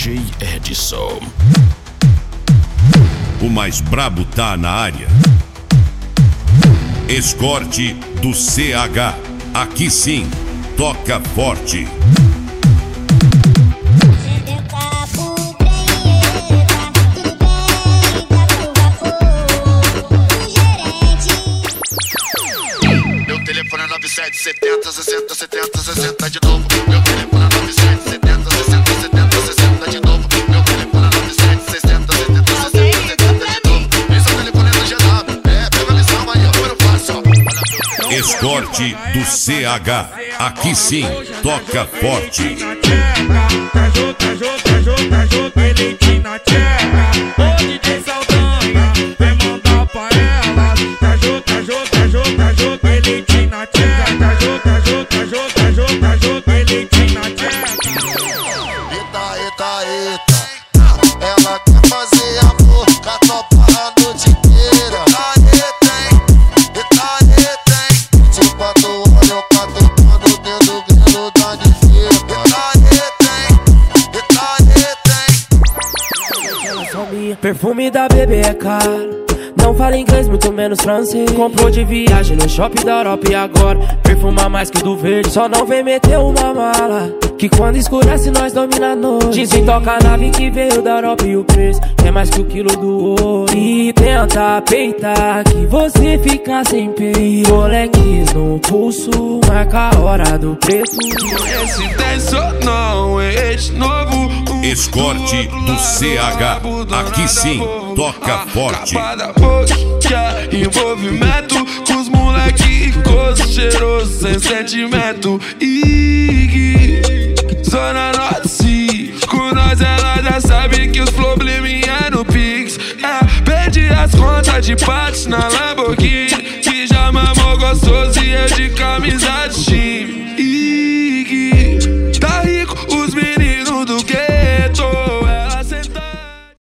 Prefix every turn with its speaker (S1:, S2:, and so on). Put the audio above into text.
S1: DJ Edson.
S2: O mais brabo tá na área. Escorte do CH. Aqui sim, toca forte.
S3: Meu telefone é 9770 60 70 60 de novo. Meu telefone é 9770 60 70 60 de novo. Meu telefone é 9760 70 60 70 de novo. Esse é o telefone do GW. Pega a lição aí, ó, eu faço, ó.
S2: Escorte do CH. Aqui sim, toca forte.
S4: Elite na tcheca. Ô DJ Saldanha, vem mandar pra ela. Elite na tcheca. Elite na tcheca.
S3: Eita. Ela quer fazer amor com a tropa a noite inteira. Eita. Tipo, quando olha eu catucando dentro do grelo da niveira.
S5: Perfume da bebê é caro. Não fala inglês, muito menos francês. Comprou de viagem no shopping da Europa e agora perfuma mais que do verde. Só não vem meter uma mala, que quando escurece nós domina a noite. Dizem toca a nave que veio da Europa e o preço é mais que o quilo do ouro. E tenta peitar que você fica sem peito. Rolex no pulso, marca a hora do preço.
S4: Esse intencional é esse novo.
S2: Escorte do CH. Aqui sim, toca forte.
S4: Envolvimento com os moleque gosto cheiroso sem sentimento. Ig, Zona Norte, com nós ela já sabe que os probleminha no Pix. Perdi as contas de parte na Lamborghini, que já mamou gostoso e eu de camisa de jeans.